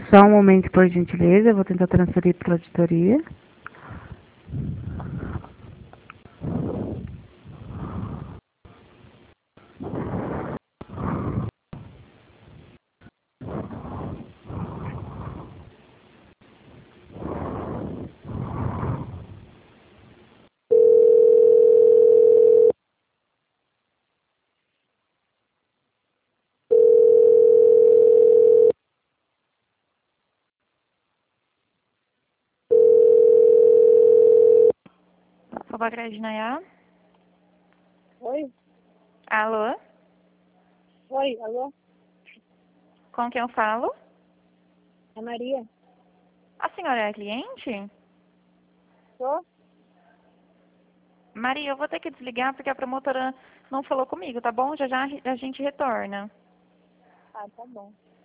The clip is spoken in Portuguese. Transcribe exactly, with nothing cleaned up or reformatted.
Só um momento, por gentileza, eu vou tentar transferir para a auditoria. Fobagre de Nayá. Oi? Alô? Oi, alô? Com quem eu falo? É Maria? A senhora é a cliente? Tô? Maria, eu vou ter que desligar porque a promotora não falou comigo, tá bom? Já já a gente retorna. Ah, tá bom.